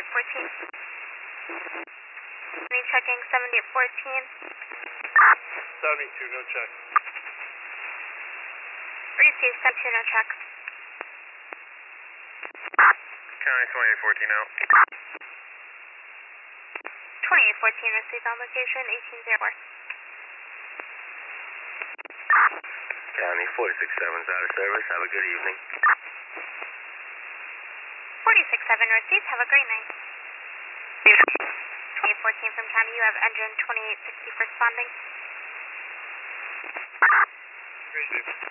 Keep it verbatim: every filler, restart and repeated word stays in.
fourteen. Any checking seventy-eight fourteen? seventy-two, no check. Receive seventy-two, no check. County twenty-eight fourteen out. twenty-eight fourteen, received on location, eighteen oh four. County forty-six seven's out of service. Have a good evening. forty-six seven received. Have a great night. twenty-eight fourteen from County, you have engine twenty-eight sixty responding. Receive.